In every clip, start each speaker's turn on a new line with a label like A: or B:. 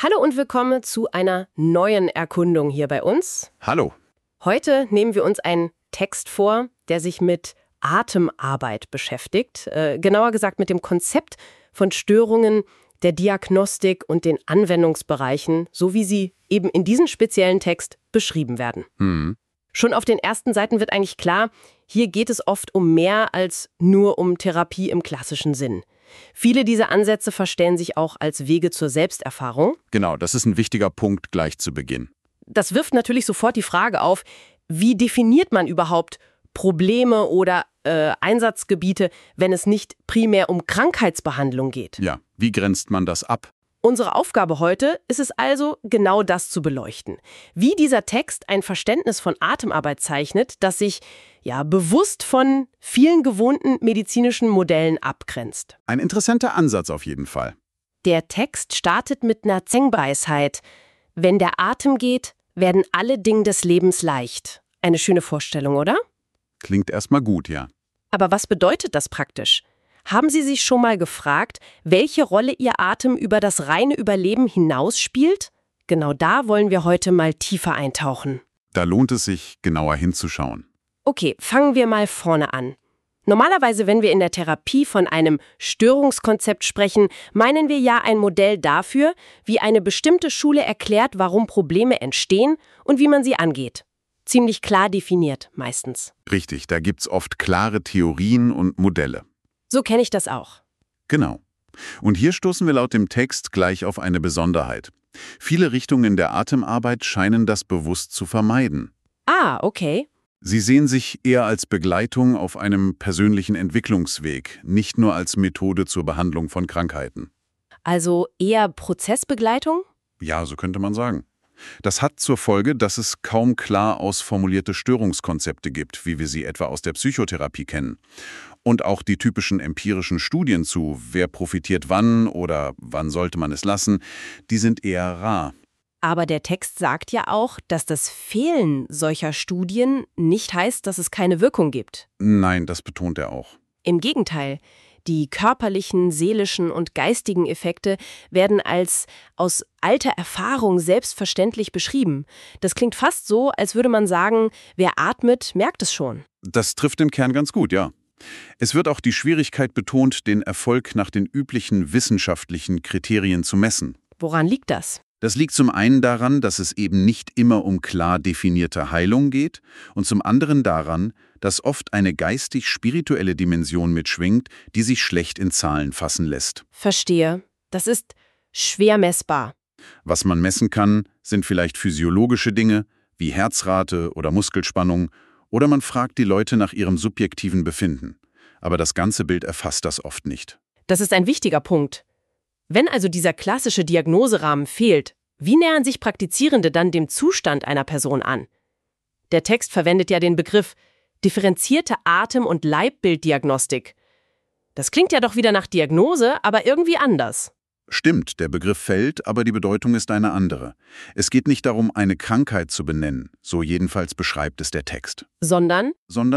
A: Hallo und willkommen zu einer neuen Erkundung hier bei uns.
B: Hallo.
A: Heute nehmen wir uns einen Text vor, der sich mit Atemarbeit beschäftigt. Genauer gesagt mit dem Konzept von Störungen der Diagnostik und den Anwendungsbereichen, so wie sie eben in diesem speziellen Text beschrieben werden. Schon auf den ersten Seiten wird eigentlich klar, hier geht es oft um mehr als nur um Therapie im klassischen Sinn. Viele dieser Ansätze verstehen sich auch als Wege zur Selbsterfahrung.
B: Genau, das ist ein wichtiger Punkt gleich zu Beginn.
A: Das wirft natürlich sofort die Frage auf, wie definiert man überhaupt Probleme oder Einsatzgebiete, wenn es nicht primär um Krankheitsbehandlung geht?
B: Ja, wie grenzt man das ab?
A: Unsere Aufgabe heute ist es also, genau das zu beleuchten. Wie dieser Text ein Verständnis von Atemarbeit zeichnet, das sich bewusst von vielen gewohnten medizinischen Modellen abgrenzt.
B: Ein interessanter Ansatz auf jeden Fall.
A: Der Text startet mit einer Zen-Weisheit. Wenn der Atem geht, werden alle Dinge des Lebens leicht. Eine schöne Vorstellung, oder?
B: Klingt erstmal gut, ja.
A: Aber was bedeutet das praktisch? Haben Sie sich schon mal gefragt, welche Rolle Ihr Atem über das reine Überleben hinaus spielt? Genau da wollen wir heute mal tiefer eintauchen.
B: Da lohnt es sich, genauer hinzuschauen.
A: Okay, fangen wir mal vorne an. Normalerweise, wenn wir in der Therapie von einem Störungskonzept sprechen, meinen wir ja ein Modell dafür, wie eine bestimmte Schule erklärt, warum Probleme entstehen und wie man sie angeht. Ziemlich klar definiert, meistens.
B: Richtig, da gibt's oft klare Theorien und Modelle.
A: So kenne ich das auch.
B: Genau. Und hier stoßen wir laut dem Text gleich auf eine Besonderheit. Viele Richtungen der Atemarbeit scheinen das bewusst zu vermeiden.
A: Ah, okay.
B: Sie sehen sich eher als Begleitung auf einem persönlichen Entwicklungsweg, nicht nur als Methode zur Behandlung von Krankheiten.
A: Also eher Prozessbegleitung?
B: Ja, so könnte man sagen. Das hat zur Folge, dass es kaum klar ausformulierte Störungskonzepte gibt, wie wir sie etwa aus der Psychotherapie kennen. Und auch die typischen empirischen Studien zu, wer profitiert wann oder wann sollte man es lassen, die sind eher rar.
A: Aber der Text sagt ja auch, dass das Fehlen solcher Studien nicht heißt, dass es keine Wirkung gibt.
B: Nein, das betont er auch.
A: Im Gegenteil, die körperlichen, seelischen und geistigen Effekte werden als aus alter Erfahrung selbstverständlich beschrieben. Das klingt fast so, als würde man sagen, wer atmet, merkt es schon.
B: Das trifft im Kern ganz gut, ja. Es wird auch die Schwierigkeit betont, den Erfolg nach den üblichen wissenschaftlichen Kriterien zu messen.
A: Woran liegt das?
B: Das liegt zum einen daran, dass es eben nicht immer um klar definierte Heilung geht und zum anderen daran, dass oft eine geistig-spirituelle Dimension mitschwingt, die sich schlecht in Zahlen fassen lässt.
A: Verstehe. Das ist schwer messbar.
B: Was man messen kann, sind vielleicht physiologische Dinge wie Herzrate oder Muskelspannung oder man fragt die Leute nach ihrem subjektiven Befinden. Aber das ganze Bild erfasst das oft nicht.
A: Das ist ein wichtiger Punkt. Wenn also dieser klassische Diagnoserahmen fehlt, wie nähern sich Praktizierende dann dem Zustand einer Person an? Der Text verwendet ja den Begriff differenzierte Atem- und Leibbilddiagnostik. Das klingt ja doch wieder nach Diagnose, aber irgendwie anders.
B: Stimmt, der Begriff fällt, aber die Bedeutung ist eine andere. Es geht nicht darum, eine Krankheit zu benennen, so jedenfalls beschreibt es der Text.
A: Sondern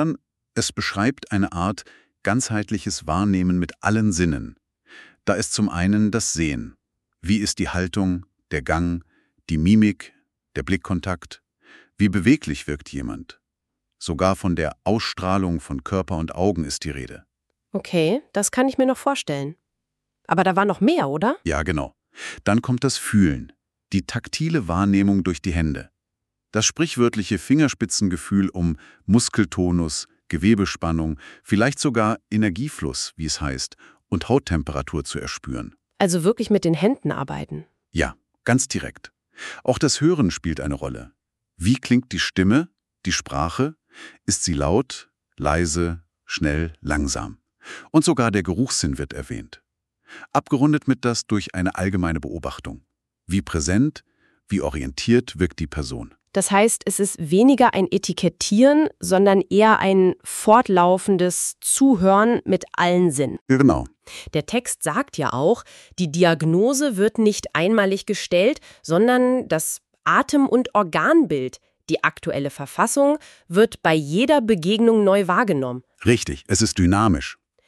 B: es beschreibt eine Art ganzheitliches Wahrnehmen mit allen Sinnen. Da ist zum einen das Sehen. Wie ist die Haltung, der Gang, die Mimik, der Blickkontakt? Wie beweglich wirkt jemand? Sogar von der Ausstrahlung von Körper und Augen ist die Rede.
A: Okay, das kann ich mir noch vorstellen. Aber da war noch mehr, oder?
B: Ja, genau. Dann kommt das Fühlen, die taktile Wahrnehmung durch die Hände. Das sprichwörtliche Fingerspitzengefühl um Muskeltonus, Gewebespannung, vielleicht sogar Energiefluss, wie es heißt, und Hauttemperatur zu erspüren.
A: Also wirklich mit den Händen arbeiten.
B: Ja, ganz direkt. Auch das Hören spielt eine Rolle. Wie klingt die Stimme, die Sprache? Ist sie laut, leise, schnell, langsam? Und sogar der Geruchssinn wird erwähnt. Abgerundet mit das durch eine allgemeine Beobachtung. Wie präsent, wie orientiert wirkt die Person.
A: Das heißt, es ist weniger ein Etikettieren, sondern eher ein fortlaufendes Zuhören mit allen Sinnen.
B: Genau.
A: Der Text sagt ja auch, die Diagnose wird nicht einmalig gestellt, sondern das Atem- und Organbild, die aktuelle Verfassung, wird bei jeder Begegnung neu wahrgenommen.
B: Richtig, es ist dynamisch.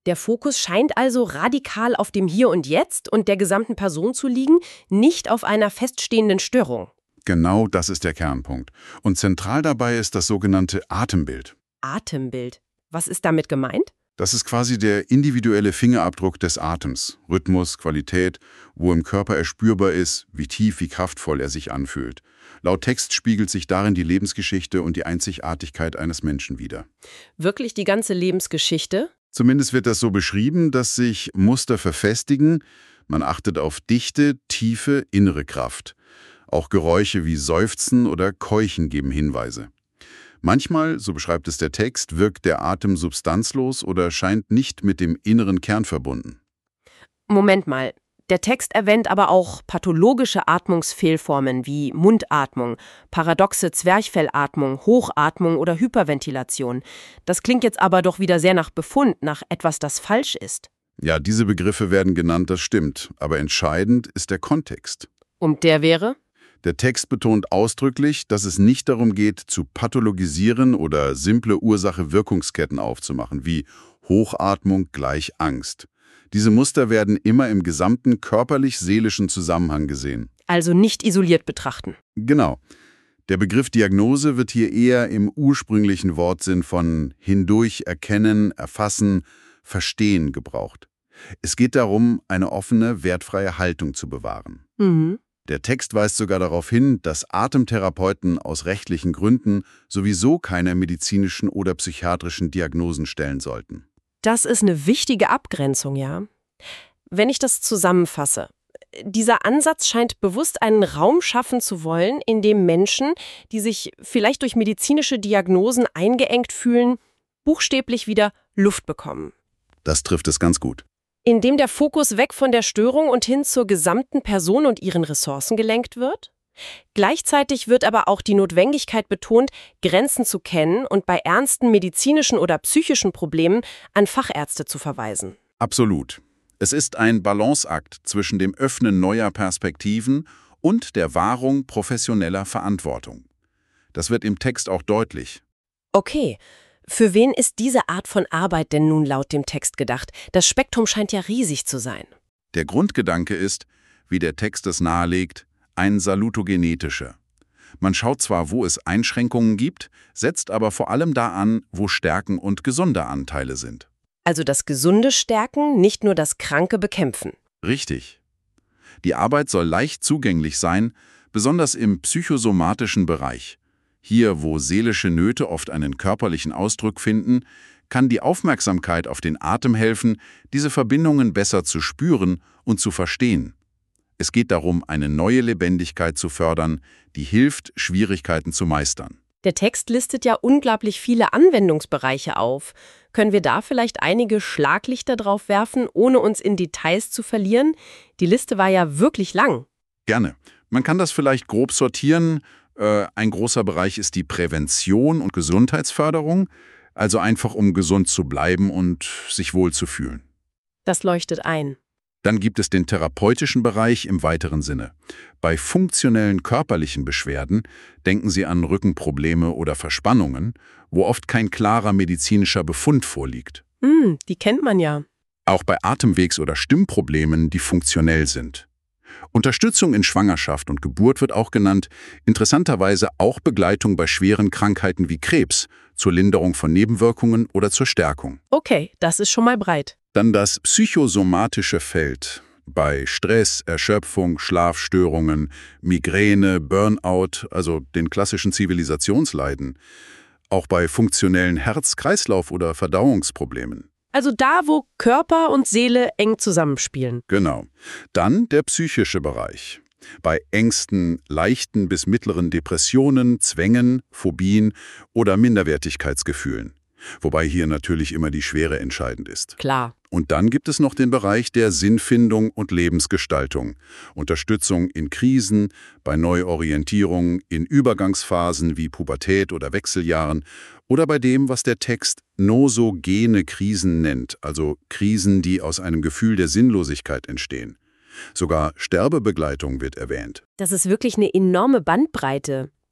A: Der Fokus scheint also radikal auf dem Hier und Jetzt und der gesamten Person zu liegen, nicht auf einer feststehenden Störung.
B: Genau das ist der Kernpunkt. Und zentral dabei ist das sogenannte Atembild.
A: Atembild. Was ist damit gemeint?
B: Das ist quasi der individuelle Fingerabdruck des Atems. Rhythmus, Qualität, wo im Körper er spürbar ist, wie tief, wie kraftvoll er sich anfühlt. Laut Text spiegelt sich darin die Lebensgeschichte und die Einzigartigkeit eines Menschen wider.
A: Wirklich die ganze Lebensgeschichte?
B: Zumindest wird das so beschrieben, dass sich Muster verfestigen. Man achtet auf Dichte, Tiefe, innere Kraft. Auch Geräusche wie Seufzen oder Keuchen geben Hinweise. Manchmal, so beschreibt es der Text, wirkt der Atem substanzlos oder scheint nicht mit dem inneren Kern verbunden.
A: Moment mal. Der Text erwähnt aber auch pathologische Atmungsfehlformen wie Mundatmung, paradoxe Zwerchfellatmung, Hochatmung oder Hyperventilation. Das klingt jetzt aber doch wieder sehr nach Befund, nach etwas, das falsch ist.
B: Ja, diese Begriffe werden genannt, das stimmt. Aber entscheidend ist der Kontext.
A: Und der wäre?
B: Der Text betont ausdrücklich, dass es nicht darum geht, zu pathologisieren oder simple Ursache-Wirkungsketten aufzumachen, wie Hochatmung gleich Angst. Diese Muster werden immer im gesamten körperlich-seelischen Zusammenhang gesehen.
A: Also nicht isoliert betrachten.
B: Genau. Der Begriff Diagnose wird hier eher im ursprünglichen Wortsinn von hindurch erkennen, erfassen, verstehen gebraucht. Es geht darum, eine offene, wertfreie Haltung zu bewahren. Der Text weist sogar darauf hin, dass Atemtherapeuten aus rechtlichen Gründen sowieso keine medizinischen oder psychiatrischen Diagnosen stellen sollten.
A: Das ist eine wichtige Abgrenzung, ja. Wenn ich das zusammenfasse, dieser Ansatz scheint bewusst einen Raum schaffen zu wollen, in dem Menschen, die sich vielleicht durch medizinische Diagnosen eingeengt fühlen, buchstäblich wieder Luft bekommen.
B: Das trifft es ganz gut.
A: In dem der Fokus weg von der Störung und hin zur gesamten Person und ihren Ressourcen gelenkt wird? Gleichzeitig wird aber auch die Notwendigkeit betont, Grenzen zu kennen und bei ernsten medizinischen oder psychischen Problemen an Fachärzte zu verweisen.
B: Absolut. Es ist ein Balanceakt zwischen dem Öffnen neuer Perspektiven und der Wahrung professioneller Verantwortung. Das wird im Text auch deutlich.
A: Okay, für wen ist diese Art von Arbeit denn nun laut dem Text gedacht? Das Spektrum scheint ja riesig zu sein.
B: Der Grundgedanke ist, wie der Text es nahelegt, ein salutogenetischer. Man schaut zwar, wo es Einschränkungen gibt, setzt aber vor allem da an, wo Stärken und gesunde Anteile sind.
A: Also das Gesunde stärken, nicht nur das Kranke bekämpfen.
B: Richtig. Die Arbeit soll leicht zugänglich sein, besonders im psychosomatischen Bereich. Hier, wo seelische Nöte oft einen körperlichen Ausdruck finden, kann die Aufmerksamkeit auf den Atem helfen, diese Verbindungen besser zu spüren und zu verstehen. Es geht darum, eine neue Lebendigkeit zu fördern, die hilft, Schwierigkeiten zu meistern.
A: Der Text listet ja unglaublich viele Anwendungsbereiche auf. Können wir da vielleicht einige Schlaglichter drauf werfen, ohne uns in Details zu verlieren? Die Liste war ja wirklich lang.
B: Gerne. Man kann das vielleicht grob sortieren. Ein großer Bereich ist die Prävention und Gesundheitsförderung, also einfach um gesund zu bleiben und sich wohlzufühlen.
A: Das leuchtet ein.
B: Dann gibt es den therapeutischen Bereich im weiteren Sinne. Bei funktionellen körperlichen Beschwerden denken Sie an Rückenprobleme oder Verspannungen, wo oft kein klarer medizinischer Befund vorliegt.
A: Die kennt man ja.
B: Auch bei Atemwegs- oder Stimmproblemen, die funktionell sind. Unterstützung in Schwangerschaft und Geburt wird auch genannt, interessanterweise auch Begleitung bei schweren Krankheiten wie Krebs, zur Linderung von Nebenwirkungen oder zur Stärkung.
A: Okay, das ist schon mal breit.
B: Dann das psychosomatische Feld. Bei Stress, Erschöpfung, Schlafstörungen, Migräne, Burnout, also den klassischen Zivilisationsleiden. Auch bei funktionellen Herz-Kreislauf- oder Verdauungsproblemen.
A: Also da, wo Körper und Seele eng zusammenspielen.
B: Genau. Dann der psychische Bereich. Bei Ängsten, leichten bis mittleren Depressionen, Zwängen, Phobien oder Minderwertigkeitsgefühlen. Wobei hier natürlich immer die Schwere entscheidend ist.
A: Klar.
B: Und dann gibt es noch den Bereich der Sinnfindung und Lebensgestaltung. Unterstützung in Krisen, bei Neuorientierung, in Übergangsphasen wie Pubertät oder Wechseljahren oder bei dem, was der Text nosogene Krisen nennt, also Krisen, die aus einem Gefühl der Sinnlosigkeit entstehen. Sogar Sterbebegleitung wird erwähnt.
A: Das ist wirklich eine enorme Bandbreite.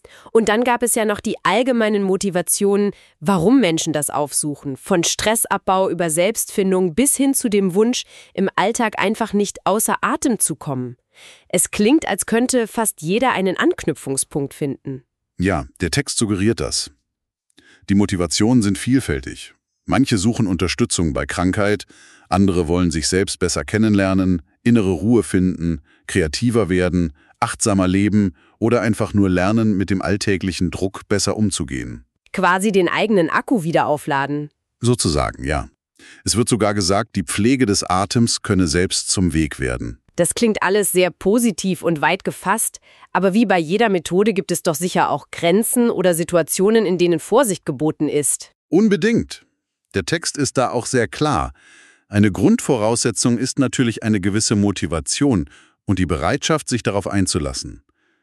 A: Und dann gab es ja noch die allgemeinen Motivationen, warum Menschen das aufsuchen. Von Stressabbau über Selbstfindung bis hin zu dem Wunsch, im Alltag einfach nicht außer Atem zu kommen. Es klingt, als könnte fast jeder einen Anknüpfungspunkt finden.
B: Ja, der Text suggeriert das. Die Motivationen sind vielfältig. Manche suchen Unterstützung bei Krankheit, andere wollen sich selbst besser kennenlernen, innere Ruhe finden, kreativer werden, achtsamer leben oder einfach nur lernen, mit dem alltäglichen Druck besser umzugehen.
A: Quasi den eigenen Akku wieder aufladen.
B: Sozusagen, ja. Es wird sogar gesagt, die Pflege des Atems könne selbst zum Weg werden.
A: Das klingt alles sehr positiv und weit gefasst, aber wie bei jeder Methode gibt es doch sicher auch Grenzen oder Situationen, in denen Vorsicht geboten ist.
B: Unbedingt. Der Text ist da auch sehr klar. Eine Grundvoraussetzung ist natürlich eine gewisse Motivation und die Bereitschaft, sich darauf einzulassen.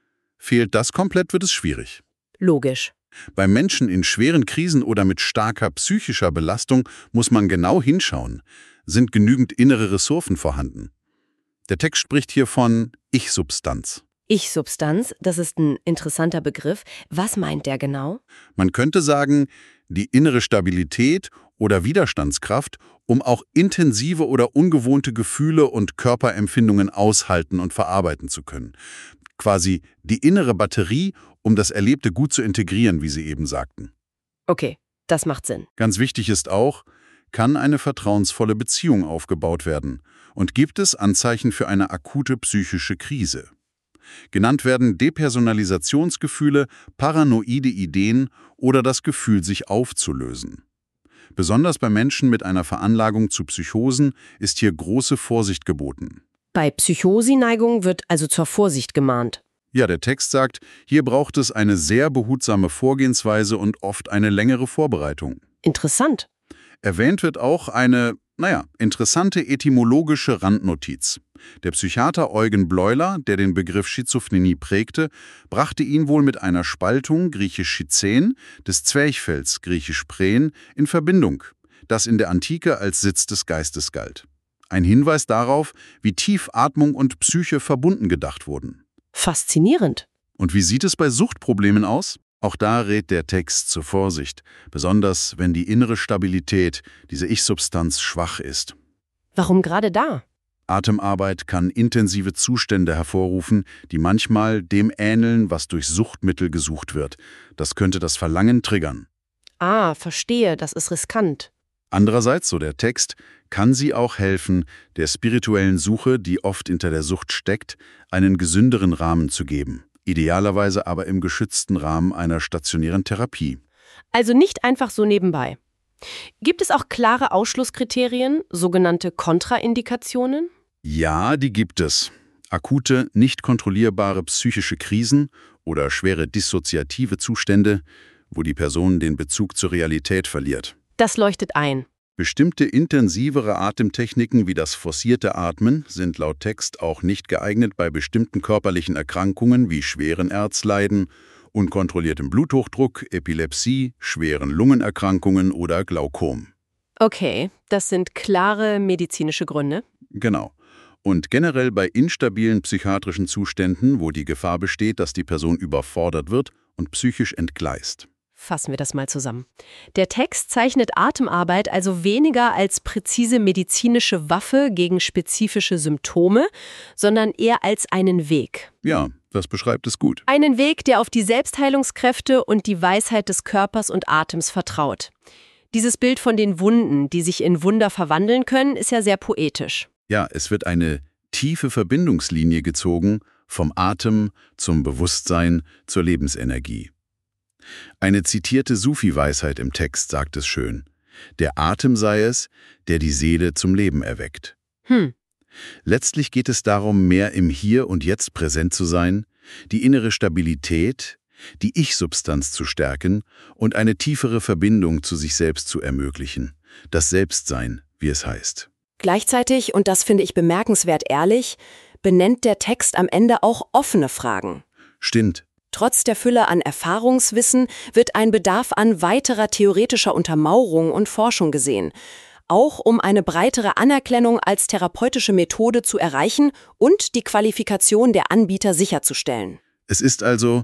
B: Fehlt das komplett, wird es schwierig.
A: Logisch.
B: Bei Menschen in schweren Krisen oder mit starker psychischer Belastung muss man genau hinschauen. Sind genügend innere Ressourcen vorhanden? Der Text spricht hier von Ich-Substanz.
A: Ich-Substanz, das ist ein interessanter Begriff. Was meint der genau?
B: Man könnte sagen, die innere Stabilität oder Widerstandskraft, um auch intensive oder ungewohnte Gefühle und Körperempfindungen aushalten und verarbeiten zu können. Quasi die innere Batterie, um das Erlebte gut zu integrieren, wie Sie eben sagten.
A: Okay, das macht Sinn.
B: Ganz wichtig ist auch, kann eine vertrauensvolle Beziehung aufgebaut werden und gibt es Anzeichen für eine akute psychische Krise. Genannt werden Depersonalisationsgefühle, paranoide Ideen oder das Gefühl, sich aufzulösen. Besonders bei Menschen mit einer Veranlagung zu Psychosen ist hier große Vorsicht geboten.
A: Bei Psychosineigung wird also zur Vorsicht gemahnt.
B: Ja, der Text sagt, hier braucht es eine sehr behutsame Vorgehensweise und oft eine längere Vorbereitung.
A: Interessant.
B: Erwähnt wird auch eine, interessante etymologische Randnotiz. Der Psychiater Eugen Bleuler, der den Begriff Schizophrenie prägte, brachte ihn wohl mit einer Spaltung, griechisch Schizen, des Zwerchfells, griechisch Prän, in Verbindung, das in der Antike als Sitz des Geistes galt. Ein Hinweis darauf, wie tief Atmung und Psyche verbunden gedacht wurden.
A: Faszinierend.
B: Und wie sieht es bei Suchtproblemen aus? Auch da rät der Text zur Vorsicht, besonders wenn die innere Stabilität, diese Ich-Substanz, schwach ist.
A: Warum gerade da?
B: Atemarbeit kann intensive Zustände hervorrufen, die manchmal dem ähneln, was durch Suchtmittel gesucht wird. Das könnte das Verlangen triggern.
A: Ah, verstehe, das ist riskant.
B: Andererseits, so der Text, kann sie auch helfen, der spirituellen Suche, die oft hinter der Sucht steckt, einen gesünderen Rahmen zu geben. Idealerweise aber im geschützten Rahmen einer stationären Therapie.
A: Also nicht einfach so nebenbei. Gibt es auch klare Ausschlusskriterien, sogenannte Kontraindikationen?
B: Ja, die gibt es. Akute, nicht kontrollierbare psychische Krisen oder schwere dissoziative Zustände, wo die Person den Bezug zur Realität verliert.
A: Das leuchtet ein.
B: Bestimmte intensivere Atemtechniken wie das forcierte Atmen sind laut Text auch nicht geeignet bei bestimmten körperlichen Erkrankungen wie schweren Herzleiden, unkontrolliertem Bluthochdruck, Epilepsie, schweren Lungenerkrankungen oder Glaukom.
A: Okay, das sind klare medizinische Gründe.
B: Genau. Und generell bei instabilen psychiatrischen Zuständen, wo die Gefahr besteht, dass die Person überfordert wird und psychisch entgleist.
A: Fassen wir das mal zusammen. Der Text zeichnet Atemarbeit also weniger als präzise medizinische Waffe gegen spezifische Symptome, sondern eher als einen Weg.
B: Ja, das beschreibt es gut.
A: Einen Weg, der auf die Selbstheilungskräfte und die Weisheit des Körpers und Atems vertraut. Dieses Bild von den Wunden, die sich in Wunder verwandeln können, ist ja sehr poetisch.
B: Ja, es wird eine tiefe Verbindungslinie gezogen, vom Atem zum Bewusstsein zur Lebensenergie. Eine zitierte Sufi-Weisheit im Text sagt es schön: Der Atem sei es, der die Seele zum Leben erweckt. Letztlich geht es darum, mehr im Hier und Jetzt präsent zu sein, die innere Stabilität, die Ich-Substanz zu stärken und eine tiefere Verbindung zu sich selbst zu ermöglichen. Das Selbstsein, wie es heißt.
C: Gleichzeitig, und das finde ich bemerkenswert ehrlich, benennt der Text am Ende auch offene Fragen.
B: Stimmt.
C: Trotz der Fülle an Erfahrungswissen wird ein Bedarf an weiterer theoretischer Untermauerung und Forschung gesehen, auch um eine breitere Anerkennung als therapeutische Methode zu erreichen und die Qualifikation der Anbieter sicherzustellen.
B: Es ist also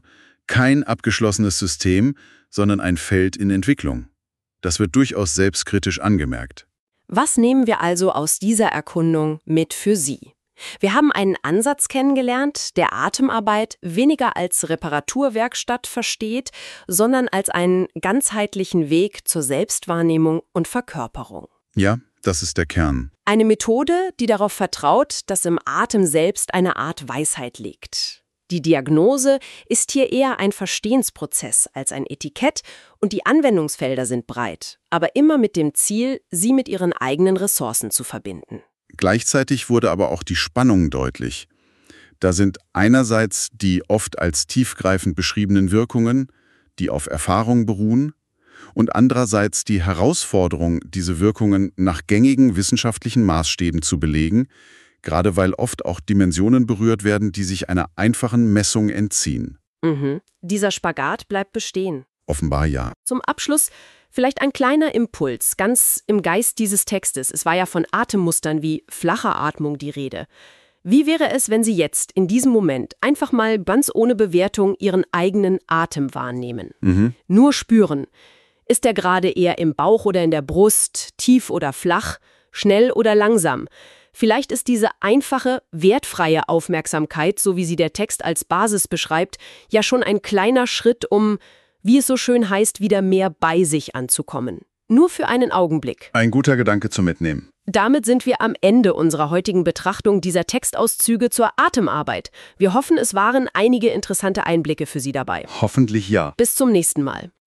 B: Kein abgeschlossenes System, sondern ein Feld in Entwicklung. Das wird durchaus selbstkritisch angemerkt.
C: Was nehmen wir also aus dieser Erkundung mit für Sie? Wir haben einen Ansatz kennengelernt, der Atemarbeit weniger als Reparaturwerkstatt versteht, sondern als einen ganzheitlichen Weg zur Selbstwahrnehmung und Verkörperung.
B: Ja, das ist der Kern.
C: Eine Methode, die darauf vertraut, dass im Atem selbst eine Art Weisheit liegt. Die Diagnose ist hier eher ein Verstehensprozess als ein Etikett und die Anwendungsfelder sind breit, aber immer mit dem Ziel, sie mit ihren eigenen Ressourcen zu verbinden.
B: Gleichzeitig wurde aber auch die Spannung deutlich. Da sind einerseits die oft als tiefgreifend beschriebenen Wirkungen, die auf Erfahrung beruhen, und andererseits die Herausforderung, diese Wirkungen nach gängigen wissenschaftlichen Maßstäben zu belegen, gerade weil oft auch Dimensionen berührt werden, die sich einer einfachen Messung entziehen.
C: Dieser Spagat bleibt bestehen.
B: Offenbar ja.
C: Zum Abschluss vielleicht ein kleiner Impuls, ganz im Geist dieses Textes. Es war ja von Atemmustern wie flacher Atmung die Rede. Wie wäre es, wenn Sie jetzt, in diesem Moment, einfach mal ganz ohne Bewertung Ihren eigenen Atem wahrnehmen? Nur spüren. Ist er gerade eher im Bauch oder in der Brust, tief oder flach, schnell oder langsam? Vielleicht ist diese einfache, wertfreie Aufmerksamkeit, so wie sie der Text als Basis beschreibt, ja schon ein kleiner Schritt, um, wie es so schön heißt, wieder mehr bei sich anzukommen. Nur für einen Augenblick.
B: Ein guter Gedanke zum Mitnehmen.
C: Damit sind wir am Ende unserer heutigen Betrachtung dieser Textauszüge zur Atemarbeit. Wir hoffen, es waren einige interessante Einblicke für Sie dabei.
B: Hoffentlich ja.
C: Bis zum nächsten Mal.